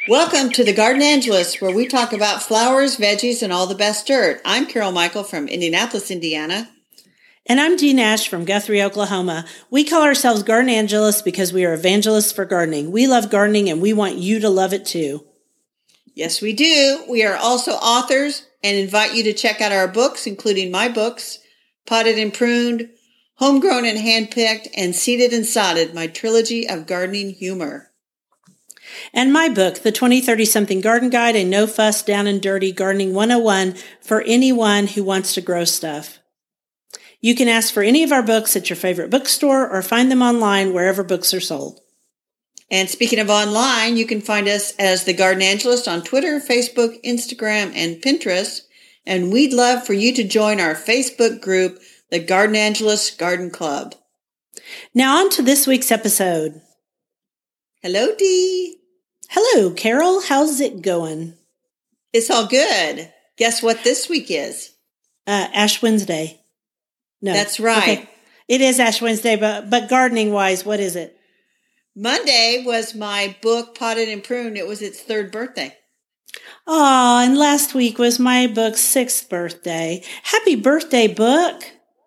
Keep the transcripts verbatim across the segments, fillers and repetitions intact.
Welcome to the Garden Angelist, where we talk about flowers, veggies, and all the best dirt. I'm Carol Michael from Indianapolis, Indiana. And I'm Dee Nash from Guthrie, Oklahoma. We call ourselves Garden Angelists because we are evangelists for gardening. We love gardening and we want you to love it too. Yes, we do. We are also authors and invite you to check out our books, including my books, Potted and Pruned, Homegrown and Handpicked, and Seeded and Sodded, my trilogy of gardening humor. And my book, The twenty thirty Something Garden Guide, a no fuss, down and dirty gardening one oh one for anyone who wants to grow stuff. You can ask for any of our books at your favorite bookstore or find them online wherever books are sold. And speaking of online, you can find us as The Garden Angelist on Twitter, Facebook, Instagram, and Pinterest. And we'd love for you to join our Facebook group, The Garden Angelist Garden Club. Now on to this week's episode. Hello, Dee. Hello, Carol. How's it going? It's all good. Guess what this week is? Uh, Ash Wednesday. No. That's right. Okay. It is Ash Wednesday, but, but gardening-wise, what is it? Monday was my book, Potted and Pruned. It was its third birthday. Aw, and last week was my book's sixth birthday. Happy birthday, book.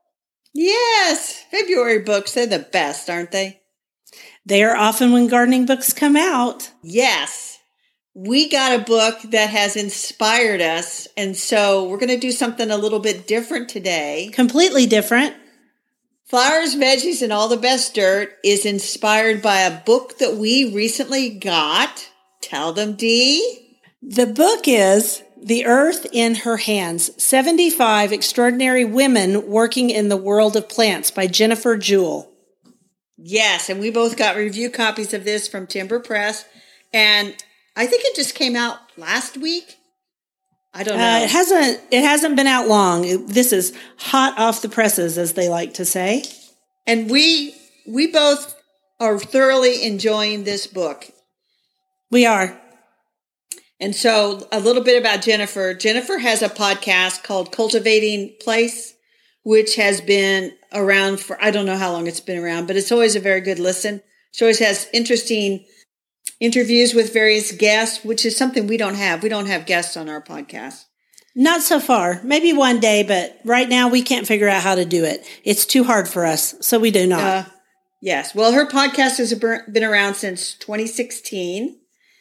Yes. February books, they're the best, aren't they? They are often when gardening books come out. Yes. We got a book that has inspired us, and so we're going to do something a little bit different today. Completely different. Flowers, Veggies, and All the Best Dirt is inspired by a book that we recently got. Tell them, Dee. The book is The Earth in Her Hands, seventy-five Extraordinary Women Working in the World of Plants by Jennifer Jewell. Yes, and we both got review copies of this from Timber Press, and I think it just came out last week. I don't know. Uh, it hasn't. It hasn't been out long. This is hot off the presses, as they like to say. And we we both are thoroughly enjoying this book. We are. And so, a little bit about Jennifer. Jennifer has a podcast called Cultivating Place, which has been around for I don't know how long it's been around, but it's always a very good listen. She always has interesting interviews with various guests, which is something we don't have. We don't have guests on our podcast. Not so far. Maybe one day, but right now we can't figure out how to do it. It's too hard for us, so we do not. Uh, yes. Well, her podcast has been around since twenty sixteen.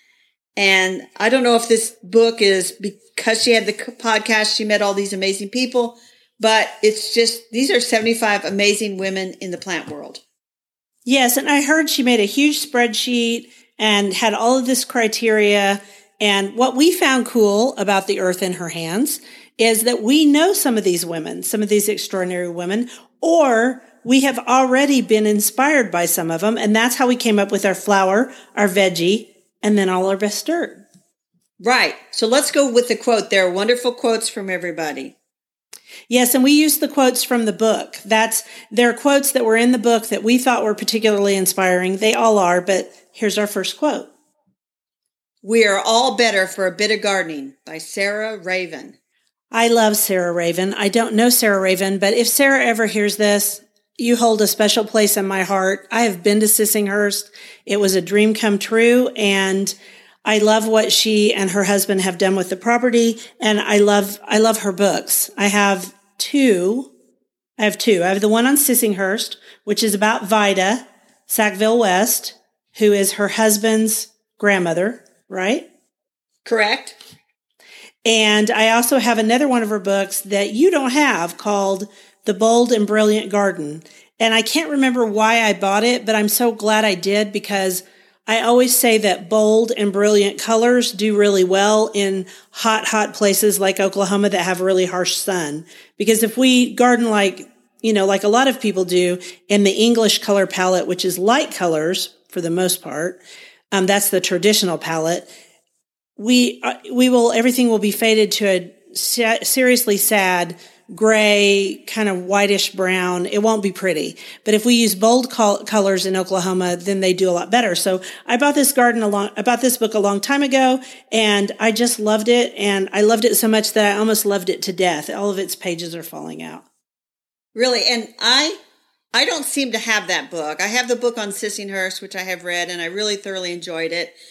And I don't know if this book is because she had the podcast, she met all these amazing people, but it's just, these are seventy-five amazing women in the plant world. Yes, and I heard she made a huge spreadsheet and had all of this criteria. And what we found cool about The Earth in Her Hands is that we know some of these women, some of these extraordinary women, or we have already been inspired by some of them. And that's how we came up with our flower, our veggie, and then all our best dirt. Right. So let's go with the quote. There are wonderful quotes from everybody. Yes, and we used the quotes from the book. That's there are quotes that were in the book that we thought were particularly inspiring. They all are, but here's our first quote. We are all better for a bit of gardening by Sarah Raven. I love Sarah Raven. I don't know Sarah Raven, but if Sarah ever hears this, you hold a special place in my heart. I have been to Sissinghurst. It was a dream come true, and I love what she and her husband have done with the property, and I love I love her books. I have two. I have two. I have the one on Sissinghurst, which is about Vida Sackville West, who is her husband's grandmother, right? Correct. And I also have another one of her books that you don't have called The Bold and Brilliant Garden. And I can't remember why I bought it, but I'm so glad I did because I always say that bold and brilliant colors do really well in hot, hot places like Oklahoma that have really harsh sun. Because if we garden like, you know, like a lot of people do in the English color palette, which is light colors for the most part, um, that's the traditional palette. We, uh, we will, everything will be faded to a sa- seriously sad gray, kind of whitish brown. It won't be pretty. But if we use bold col- colors in Oklahoma, then they do a lot better. So I bought this garden along, I bought this book a long time ago, and I just loved it. And I loved it so much that I almost loved it to death. All of its pages are falling out. Really? And I, I don't seem to have that book. I have the book on Sissinghurst, which I have read, and I really thoroughly enjoyed it.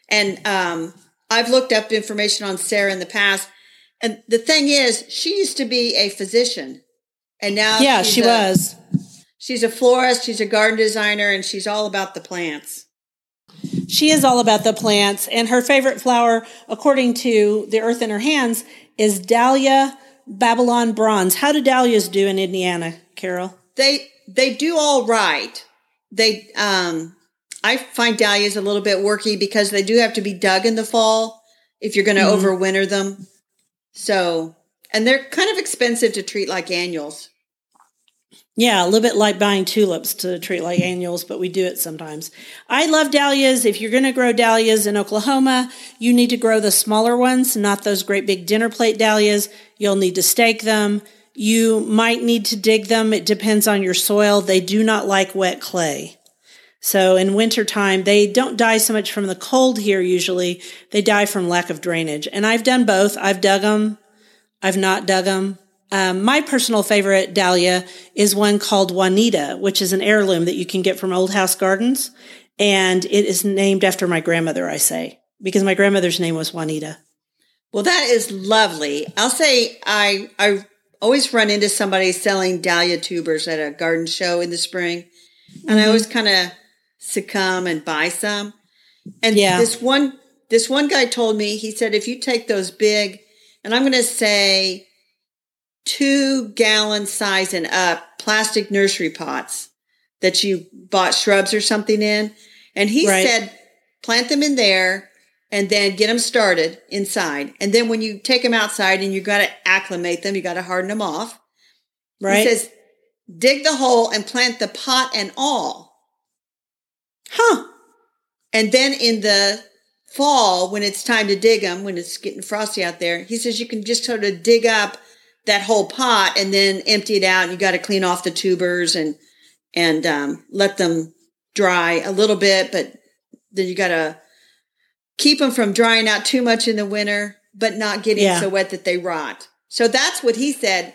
And um, I've looked up information on Sarah in the past. And the thing is, she used to be a physician. And now yeah, she's she a, was. She's a florist. She's a garden designer. And she's all about the plants. She is all about the plants. And her favorite flower, according to The Earth in Her Hands, is Dahlia Babylon Bronze. How do dahlias do in Indiana, Carol? They they do all right. They um, I find dahlias a little bit worky because they do have to be dug in the fall if you're going to mm-hmm. overwinter them. So, and they're kind of expensive to treat like annuals. Yeah, a little bit like buying tulips to treat like annuals, but we do it sometimes. I love dahlias. If you're going to grow dahlias in Oklahoma, you need to grow the smaller ones, not those great big dinner plate dahlias. You'll need to stake them. You might need to dig them. It depends on your soil. They do not like wet clay. So in wintertime, they don't die so much from the cold here usually. They die from lack of drainage. And I've done both. I've dug them. I've not dug them. Um, my personal favorite dahlia is one called Juanita, which is an heirloom that you can get from Old House Gardens. And it is named after my grandmother, I say, because my grandmother's name was Juanita. Well, that is lovely. I'll say I I always run into somebody selling dahlia tubers at a garden show in the spring. And mm-hmm. I always kind of succumb and buy some. And yeah. this one this one guy told me, he said, if you take those big, and I'm going to say two gallon size and up plastic nursery pots that you bought shrubs or something in. And he right. said, plant them in there and then get them started inside. And then when you take them outside and you got to acclimate them, you got to harden them off. Right. He says, dig the hole and plant the pot and all. Huh. And then in the fall, when it's time to dig them, when it's getting frosty out there, he says you can just sort of dig up that whole pot and then empty it out. And you got to clean off the tubers and, and, um, let them dry a little bit, but then you got to keep them from drying out too much in the winter, but not getting yeah. so wet that they rot. So that's what he said.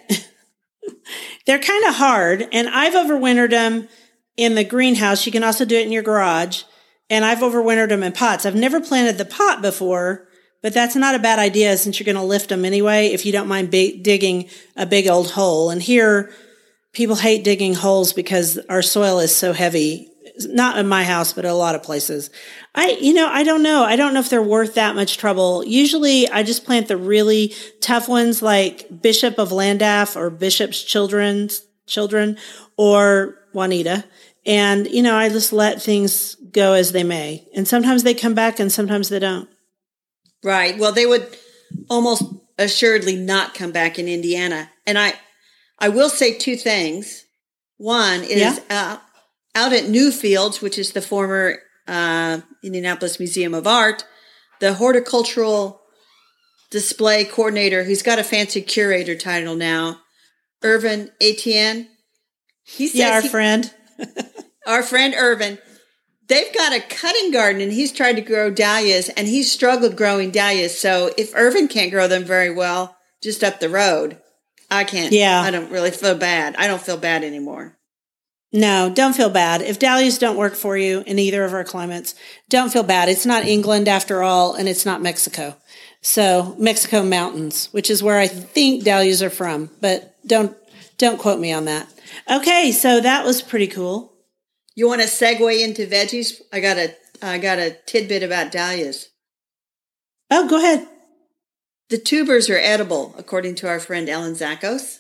They're kind of hard, and I've overwintered them in the greenhouse. You can also do it in your garage, and I've overwintered them in pots. I've never planted the pot before, but that's not a bad idea since you're going to lift them anyway, if you don't mind ba- digging a big old hole. And here, people hate digging holes because our soil is so heavy. Not in my house, but a lot of places. I, you know, I don't know. I don't know if they're worth that much trouble. Usually I just plant the really tough ones like Bishop of Llandaff or Bishop's Children's Children or Juanita. And, you know, I just let things go as they may. And sometimes they come back and sometimes they don't. Right. Well, they would almost assuredly not come back in Indiana. And I, I will say two things. One is, yeah. uh, out at Newfields, which is the former uh, Indianapolis Museum of Art, the horticultural display coordinator, who's got a fancy curator title now, Irvin Etienne. He says yeah, our he, friend. our friend Irvin. They've got a cutting garden, and he's tried to grow dahlias, and he's struggled growing dahlias. So if Irvin can't grow them very well, just up the road, I can't. Yeah. I don't really feel bad. I don't feel bad anymore. No, don't feel bad. If dahlias don't work for you in either of our climates, don't feel bad. It's not England after all, and it's not Mexico. So Mexico mountains, which is where I think dahlias are from, but don't don't quote me on that. Okay, so that was pretty cool. You want to segue into veggies? I got a I got a tidbit about dahlias. Oh, go ahead. The tubers are edible, according to our friend Ellen Zakos.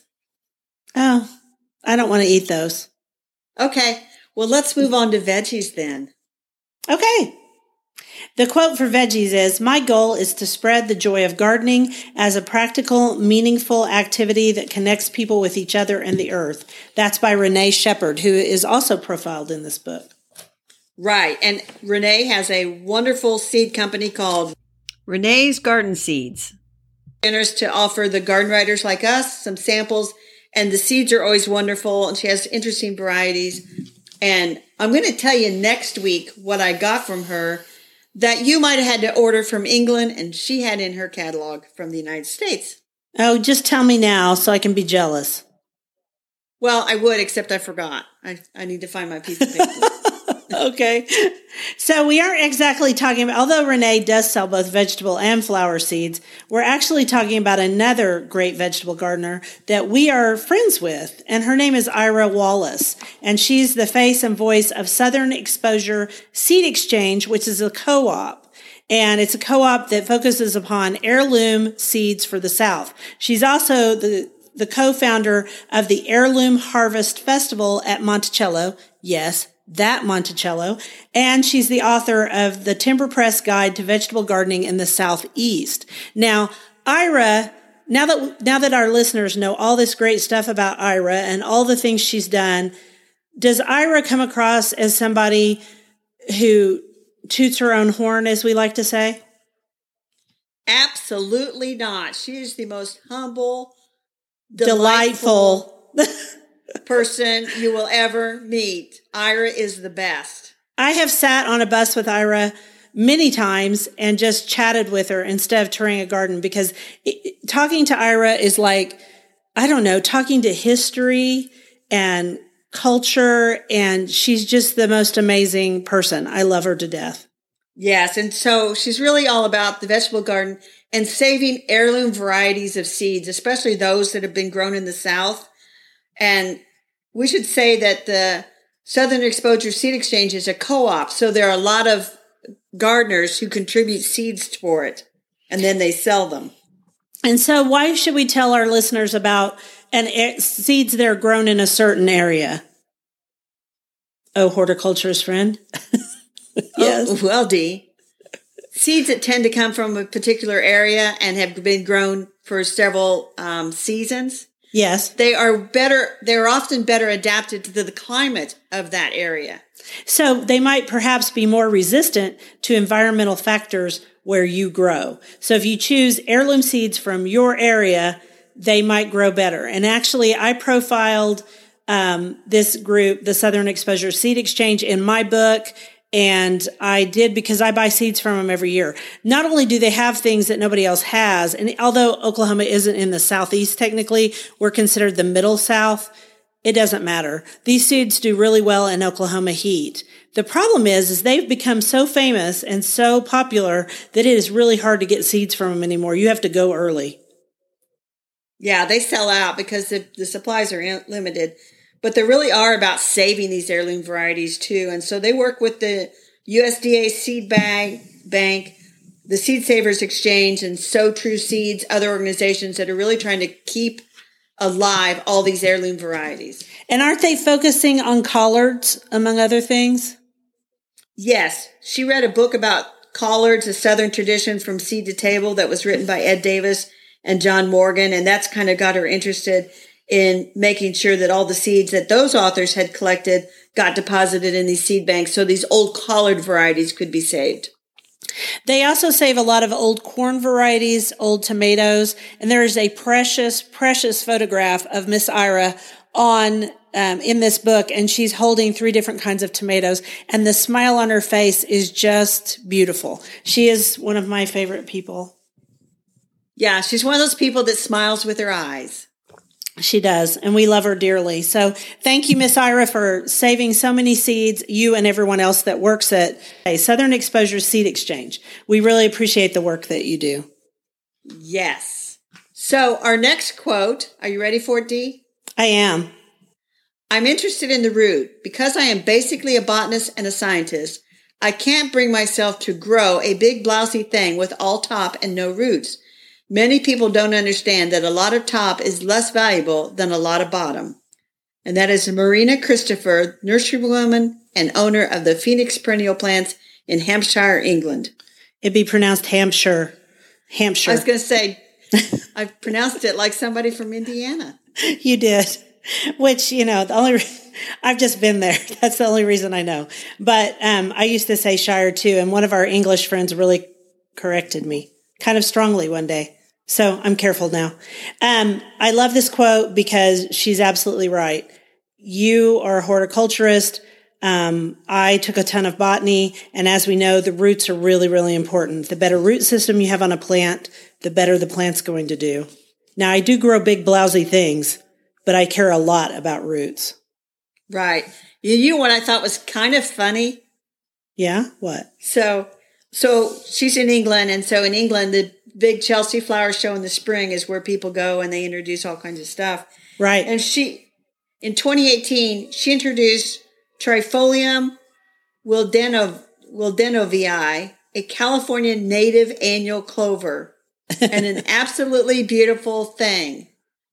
Oh, I don't want to eat those. Okay, well, let's move on to veggies then. Okay. The quote for veggies is, "My goal is to spread the joy of gardening as a practical, meaningful activity that connects people with each other and the earth." That's by Renee Shepard, who is also profiled in this book. Right, and Renee has a wonderful seed company called Renee's Garden Seeds. Generous to offer the garden writers like us some samples, and the seeds are always wonderful, and she has interesting varieties. And I'm going to tell you next week what I got from her that you might have had to order from England, and she had in her catalog from the United States. Oh, just tell me now so I can be jealous. Well, I would, except I forgot. I, I need to find my piece of paper. Okay. So we aren't exactly talking about, although Renee does sell both vegetable and flower seeds, we're actually talking about another great vegetable gardener that we are friends with. And her name is Ira Wallace. And she's the face and voice of Southern Exposure Seed Exchange, which is a co-op. And it's a co-op that focuses upon heirloom seeds for the South. She's also the the co-founder of the Heirloom Harvest Festival at Monticello. Yes, that Monticello. And she's the author of the Timber Press Guide to Vegetable Gardening in the Southeast. Now, Ira, now that, now that our listeners know all this great stuff about Ira and all the things she's done, does Ira come across as somebody who toots her own horn, as we like to say? Absolutely not. She is the most humble, delightful, delightful person you will ever meet. Ira is the best. I have sat on a bus with Ira many times and just chatted with her instead of touring a garden, because it, talking to Ira is like, I don't know, talking to history and culture, and she's just the most amazing person. I love her to death. Yes, and so she's really all about the vegetable garden and saving heirloom varieties of seeds, especially those that have been grown in the South. And we should say that the Southern Exposure Seed Exchange is a co-op, so there are a lot of gardeners who contribute seeds for it, and then they sell them. And so why should we tell our listeners about and seeds that are grown in a certain area? Oh, horticulturist friend. Yes. Oh, well, Dee, seeds that tend to come from a particular area and have been grown for several um, seasons. Yes. They are better, they're often better adapted to the climate of that area. So they might perhaps be more resistant to environmental factors where you grow. So if you choose heirloom seeds from your area, they might grow better. And actually, I profiled um, this group, the Southern Exposure Seed Exchange, in my book. And I did because I buy seeds from them every year. Not only do they have things that nobody else has, and although Oklahoma isn't in the Southeast technically, we're considered the Middle South, it doesn't matter. These seeds do really well in Oklahoma heat. The problem is, is they've become so famous and so popular that it is really hard to get seeds from them anymore. You have to go early. Yeah, they sell out because the, the supplies are limited. But they really are about saving these heirloom varieties too. And so they work with the U S D A Seed Bag Bank, the Seed Savers Exchange, and Sow True Seeds, other organizations that are really trying to keep alive all these heirloom varieties. And aren't they focusing on collards, among other things? Yes. She read a book about collards, a Southern tradition from seed to table, that was written by Ed Davis and John Morgan. And that's kind of got her interested in making sure that all the seeds that those authors had collected got deposited in these seed banks so these old collard varieties could be saved. They also save a lot of old corn varieties, old tomatoes, and there is a precious, precious photograph of Miss Ira on um, in this book, and she's holding three different kinds of tomatoes, and the smile on her face is just beautiful. She is one of my favorite people. Yeah, she's one of those people that smiles with her eyes. She does, and we love her dearly. So thank you, Miss Ira, for saving so many seeds, you and everyone else that works at Southern Exposure Seed Exchange. We really appreciate the work that you do. Yes. So our next quote, are you ready for it, Dee? I am. I'm interested in the root. Because I am basically a botanist and a scientist, I can't bring myself to grow a big blousy thing with all top and no roots. Many people don't understand that a lot of top is less valuable than a lot of bottom. And that is Marina Christopher, nurserywoman and owner of the Phoenix Perennial Plants in Hampshire, England. It'd be pronounced Hampshire. Hampshire. I was going to say, I pronounced it like somebody from Indiana. You did. Which, you know, the only re- I've just been there. That's the only reason I know. But um, I used to say Shire too, and one of our English friends really corrected me kind of strongly one day. So I'm careful now. Um, I love this quote because she's absolutely right. You are a horticulturist. Um, I took a ton of botany. And as we know, the roots are really, really important. The better root system you have on a plant, the better the plant's going to do. Now, I do grow big, blousy things, but I care a lot about roots. Right. You, you know what I thought was kind of funny? Yeah? What? So, so she's in England. And so in England, the big Chelsea Flower Show in the spring is where people go and they introduce all kinds of stuff. Right. And she, in twenty eighteen, she introduced Trifolium wildenov, wildenovii, a California native annual clover, and an absolutely beautiful thing.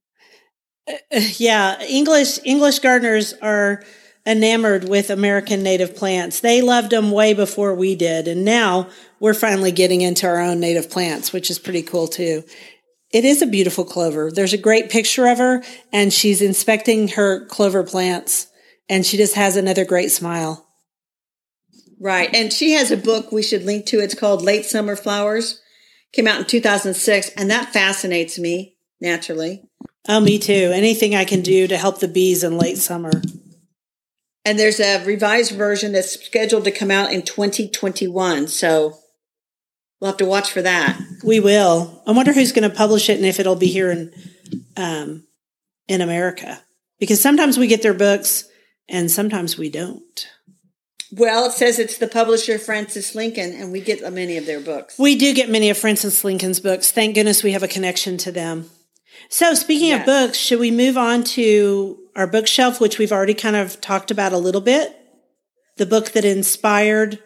Yeah, English English gardeners are enamored with American native plants. They loved them way before we did, and now we're finally getting into our own native plants, which is pretty cool too. It is a beautiful clover. There's a great picture of her, and she's inspecting her clover plants, and she just has another great smile. Right, and she has a book we should link to. It's called Late Summer Flowers. Came out in two thousand six, and that fascinates me, naturally. Oh, me too. Anything I can do to help the bees in late summer. And there's a revised version that's scheduled to come out in twenty twenty-one. So we'll have to watch for that. We will. I wonder who's going to publish it and if it'll be here in um, in America. Because sometimes we get their books and sometimes we don't. Well, it says it's the publisher, Francis Lincoln, and we get many of their books. We do get many of Francis Lincoln's books. Thank goodness we have a connection to them. So speaking yes. of books, should we move on to our bookshelf, which we've already kind of talked about a little bit? The book that inspired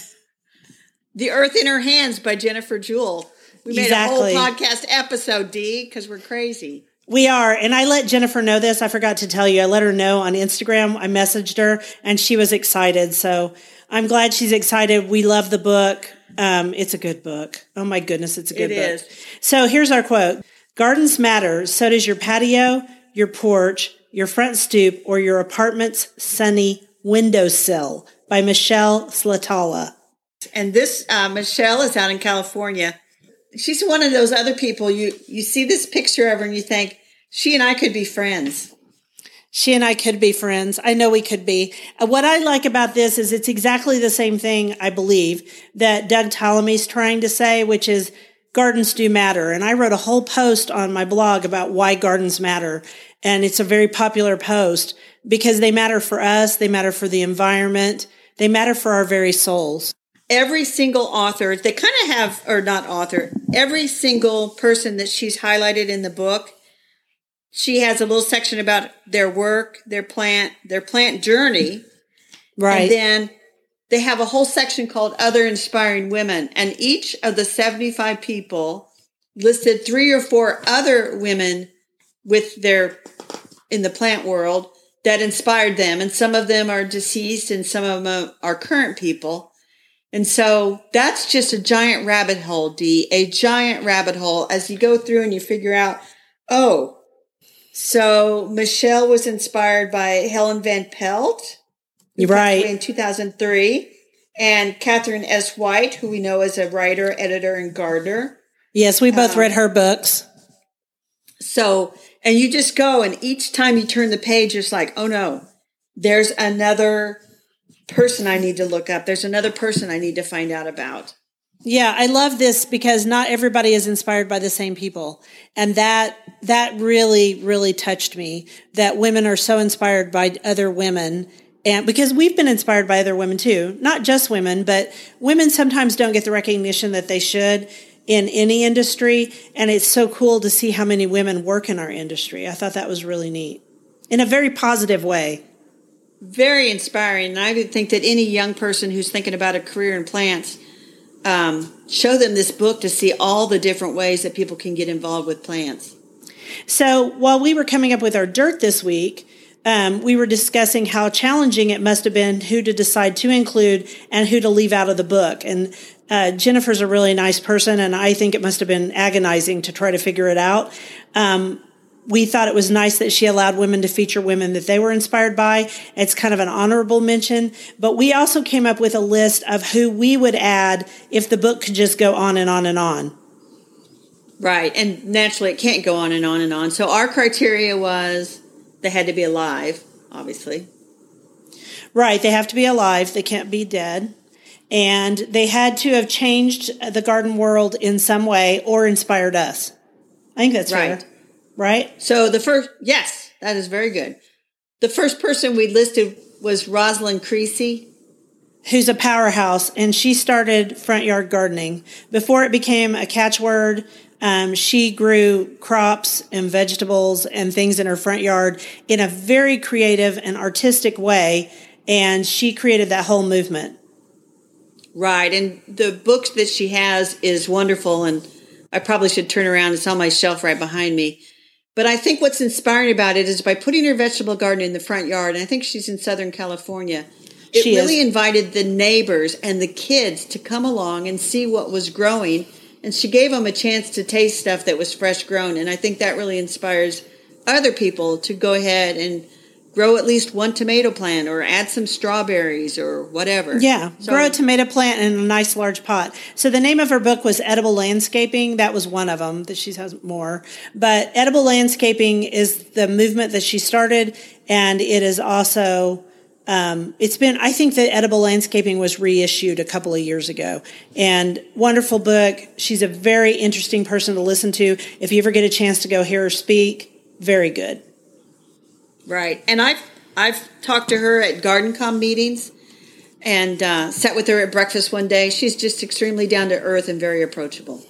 The Earth in Her Hands by Jennifer Jewell. We made exactly. a whole podcast episode, Dee, because we're crazy. We are. And I let Jennifer know this. I forgot to tell you. I let her know on Instagram. I messaged her and she was excited. So I'm glad she's excited. We love the book. Um, it's a good book. Oh my goodness. It's a good it book. It is. So here's our quote. Gardens matter. So does your patio, your porch, your front stoop, or your apartment's sunny windowsill by Michelle Slatala. And this, uh, Michelle is out in California. She's one of those other people, you, you see this picture of her and you think, she and I could be friends. She and I could be friends. I know we could be. Uh, what I like about this is it's exactly the same thing, I believe, that Doug Tallamy's trying to say, which is gardens do matter. And I wrote a whole post on my blog about why gardens matter. And it's a very popular post because they matter for us. They matter for the environment. They matter for our very souls. Every single author, they kind of have, or not author, every single person that she's highlighted in the book, she has a little section about their work, their plant, their plant journey. Right. And then they have a whole section called Other Inspiring Women. And each of the seventy-five people listed three or four other women with their, in the plant world that inspired them. And some of them are deceased and some of them are current people. And so that's just a giant rabbit hole, Dee, a giant rabbit hole as you go through and you figure out, oh, so Michelle was inspired by Helen Van Pelt. You're right. In two thousand three. And Catherine S. White, who we know as a writer, editor, and gardener. Yes, we both um, read her books. So, and you just go and each time you turn the page, it's like, oh no, there's another person I need to look up. There's another person I need to find out about. Yeah, I love this because not everybody is inspired by the same people. And that that really, really touched me, that women are so inspired by other women. And because we've been inspired by other women too, not just women, but women sometimes don't get the recognition that they should in any industry. And it's so cool to see how many women work in our industry. I thought that was really neat in a very positive way. Very inspiring. And I would think that any young person who's thinking about a career in plants, um, show them this book to see all the different ways that people can get involved with plants. So while we were coming up with our dirt this week, um, we were discussing how challenging it must have been who to decide to include and who to leave out of the book. And uh, Jennifer's a really nice person, and I think it must have been agonizing to try to figure it out. Um, We thought it was nice that she allowed women to feature women that they were inspired by. It's kind of an honorable mention. But we also came up with a list of who we would add if the book could just go on and on and on. Right. And naturally, it can't go on and on and on. So our criteria was they had to be alive, obviously. Right. They have to be alive. They can't be dead. And they had to have changed the garden world in some way or inspired us. I think that's right. fair. Right? So the first, yes, that is very good. The first person we listed was Rosalind Creasy, who's a powerhouse, and she started front yard gardening. Before it became a catchword, um, she grew crops and vegetables and things in her front yard in a very creative and artistic way, and she created that whole movement. Right, and the book that she has is wonderful, and I probably should turn around. It's on my shelf right behind me. But I think what's inspiring about it is by putting her vegetable garden in the front yard, and I think she's in Southern California, it she really is. invited the neighbors and the kids to come along and see what was growing, and she gave them a chance to taste stuff that was fresh grown, and I think that really inspires other people to go ahead and grow at least one tomato plant or add some strawberries or whatever. Yeah, so, grow a tomato plant in a nice large pot. So the name of her book was Edible Landscaping. That was one of them, that she has more. But Edible Landscaping is the movement that she started, and it is also, um, it's been, I think that Edible Landscaping was reissued a couple of years ago. And wonderful book. She's a very interesting person to listen to. If you ever get a chance to go hear her speak, very good. Right. And I've, I've talked to her at GardenCom meetings and uh, sat with her at breakfast one day. She's just extremely down to earth and very approachable.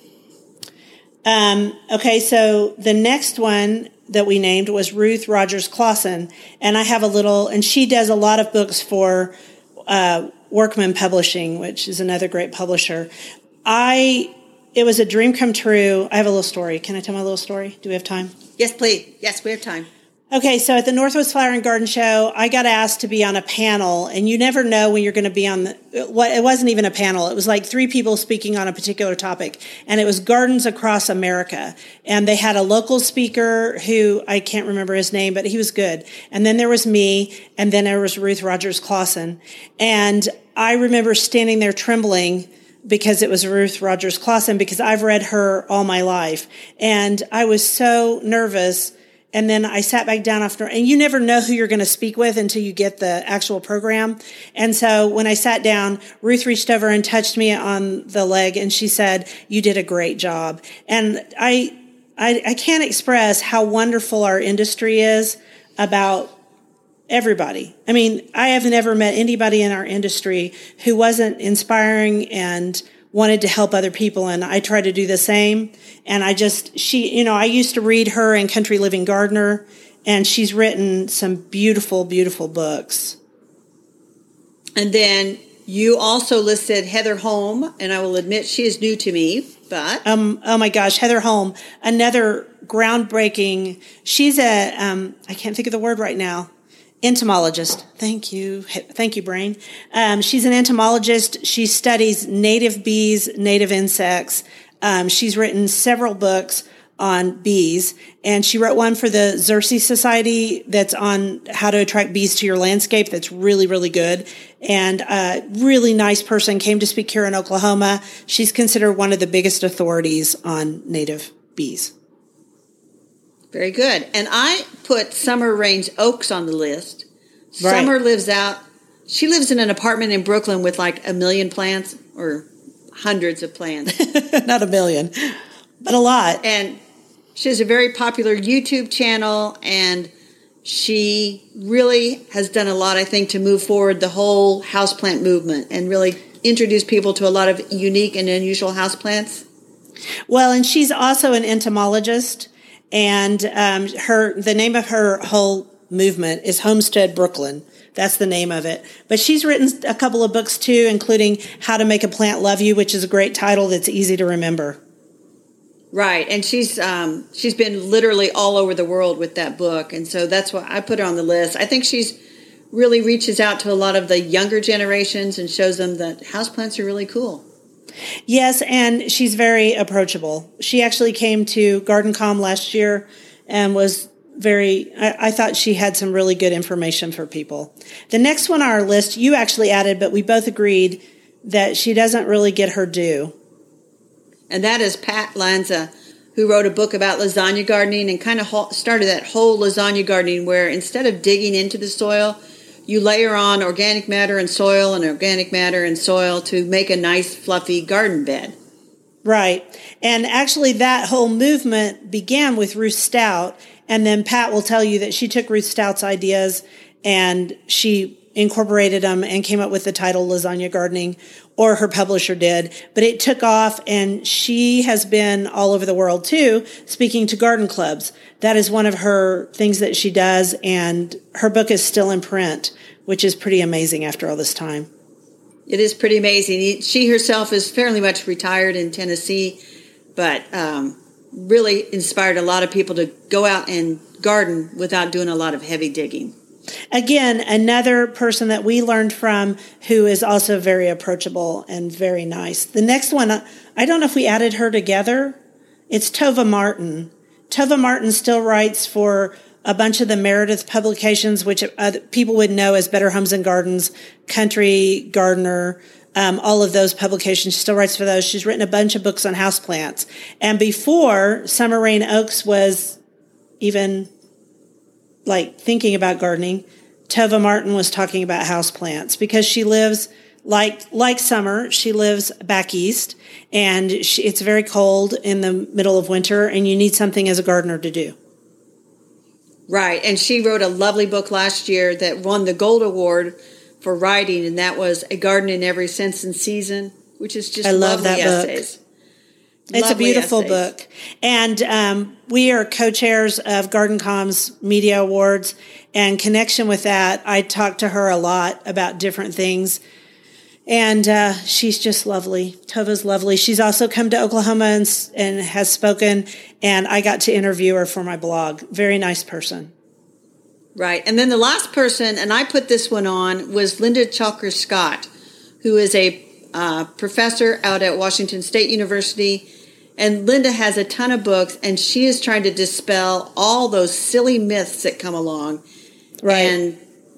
Um, okay, so the next one that we named was Ruth Rogers Clausen. And I have a little, and she does a lot of books for uh, Workman Publishing, which is another great publisher. I, it was a dream come true. I have a little story. Can I tell my little story? Do we have time? Yes, please. Yes, we have time. Okay, so at the Northwest Flower and Garden Show, I got asked to be on a panel, and you never know when you're going to be on the, what, it wasn't even a panel. It was like three people speaking on a particular topic, and it was gardens across America. And they had a local speaker who, I can't remember his name, but he was good. And then there was me, and then there was Ruth Rogers Clausen. And I remember standing there trembling because it was Ruth Rogers Clausen, because I've read her all my life. And I was so nervous. And then I sat back down after, and you never know who you're going to speak with until you get the actual program. And so when I sat down, Ruth reached over and touched me on the leg, and she said, "You did a great job." And I, I, I can't express how wonderful our industry is about everybody. I mean, I have never met anybody in our industry who wasn't inspiring and wanted to help other people, and I try to do the same. And I just, she, you know, I used to read her in Country Living Gardener, and she's written some beautiful, beautiful books. And then you also listed Heather Holm, and I will admit she is new to me, but... Um, oh my gosh, Heather Holm, another groundbreaking, she's a, um, I can't think of the word right now, entomologist. Thank you. Thank you, brain. Um, she's an entomologist. She studies native bees, native insects. Um, she's written several books on bees, and she wrote one for the Xerces Society that's on how to attract bees to your landscape. That's really, really good. And a really nice person came to speak here in Oklahoma. She's considered one of the biggest authorities on native bees. Very good. And I put Summer Rains Oaks on the list. Right. Summer lives out, she lives in an apartment in Brooklyn with like a million plants or hundreds of plants. Not a million, but a lot. And she has a very popular YouTube channel, and she really has done a lot, I think, to move forward the whole houseplant movement and really introduce people to a lot of unique and unusual houseplants. Well, and she's also an entomologist. And um, her the name of her whole movement is Homestead Brooklyn. That's the name of it. But she's written a couple of books, too, including How to Make a Plant Love You, which is a great title that's easy to remember. Right. And she's um, she's been literally all over the world with that book. And so that's why I put her on the list. I think she's really reaches out to a lot of the younger generations and shows them that houseplants are really cool. Yes, and she's very approachable. She actually came to GardenCom last year and was very, I, I thought she had some really good information for people. The next one on our list, you actually added, but we both agreed that she doesn't really get her due. And that is Pat Lanza, who wrote a book about lasagna gardening and kind of started that whole lasagna gardening where instead of digging into the soil, you layer on organic matter and soil and organic matter and soil to make a nice, fluffy garden bed. Right. And actually that whole movement began with Ruth Stout, And then Pat will tell you that she took Ruth Stout's ideas and she incorporated them and came up with the title Lasagna Gardening, or her publisher did. But it took off, and she has been all over the world too, speaking to garden clubs. That is one of her things that she does, and her book is still in print, which is pretty amazing after all this time. It is pretty amazing. She herself is fairly much retired in Tennessee, but um, really inspired a lot of people to go out and garden without doing a lot of heavy digging. Again, another person that we learned from who is also very approachable and very nice. The next one, I don't know if we added her together. It's Tova Martin. Tova Martin still writes for a bunch of the Meredith publications, which uh, people would know as Better Homes and Gardens, Country Gardener, um, all of those publications. She still writes for those. She's written a bunch of books on houseplants. And before Summer Rain Oaks was even like thinking about gardening, Tova Martin was talking about houseplants because she lives like like Summer. She lives back east, and she, it's very cold in the middle of winter, and you need something as a gardener to do. Right, and she wrote a lovely book last year that won the Gold Award for writing, and that was A Garden in Every Sense and Season, which is just I love lovely that book. essays. It's Lovely a beautiful essays. book. And um, we are co-chairs of GardenCom's Media Awards. And connection with that, I talk to her a lot about different things. And uh, she's just lovely. Tova's lovely. She's also come to Oklahoma and, and has spoken. And I got to interview her for my blog. Very nice person. Right. And then the last person, and I put this one on, was Linda Chalker Scott, who is a uh, professor out at Washington State University. And Linda has a ton of books, and she is trying to dispel all those silly myths that come along. Right. And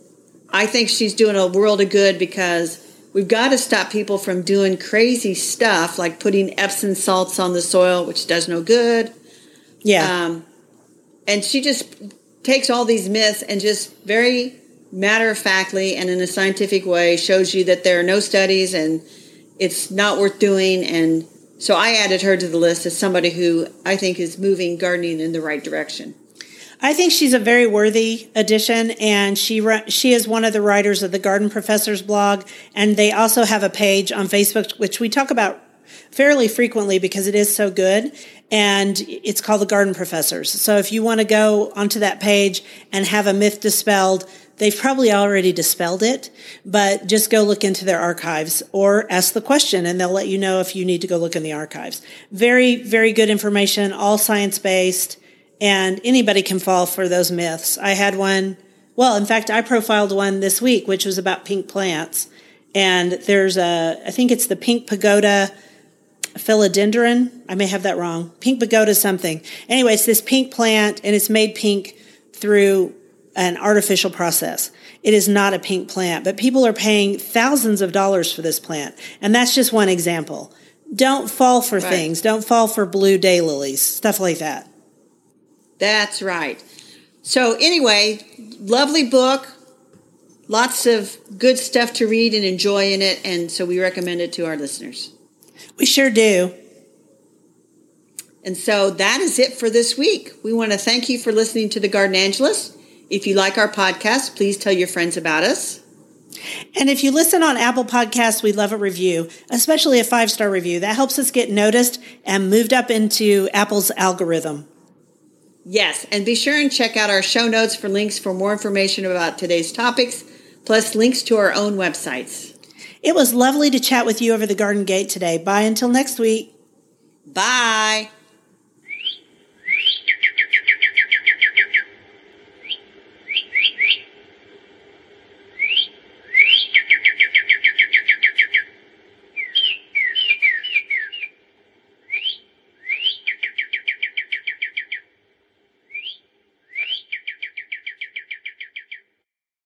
I think she's doing a world of good because we've got to stop people from doing crazy stuff like putting Epsom salts on the soil, which does no good. Yeah. Um, and she just takes all these myths and just very matter-of-factly and in a scientific way shows you that there are no studies and it's not worth doing. And so I added her to the list as somebody who I think is moving gardening in the right direction. I think she's a very worthy addition, and she she is one of the writers of the Garden Professors blog, and they also have a page on Facebook, which we talk about fairly frequently because it is so good, and it's called the Garden Professors. So if you want to go onto that page and have a myth dispelled, they've probably already dispelled it, but just go look into their archives or ask the question, and they'll let you know if you need to go look in the archives. Very, very good information, all science-based. And anybody can fall for those myths. I had one, well, in fact, I profiled one this week, which was about pink plants. And there's a, I think it's the pink pagoda philodendron. I may have that wrong. Pink pagoda something. Anyway, it's this pink plant, and it's made pink through an artificial process. It is not a pink plant, but people are paying thousands of dollars for this plant. And that's just one example. Don't fall for Right. things. Don't fall for blue daylilies, stuff like that. That's right. So anyway, lovely book, lots of good stuff to read and enjoy in it, and so we recommend it to our listeners. We sure do. And so that is it for this week. We want to thank you for listening to The Garden Angelist. If you like our podcast, please tell your friends about us. And if you listen on Apple Podcasts, we love a review, especially a five-star review. That helps us get noticed and moved up into Apple's algorithm. Yes, and be sure and check out our show notes for links for more information about today's topics, plus links to our own websites. It was lovely to chat with you over the garden gate today. Bye until next week. Bye.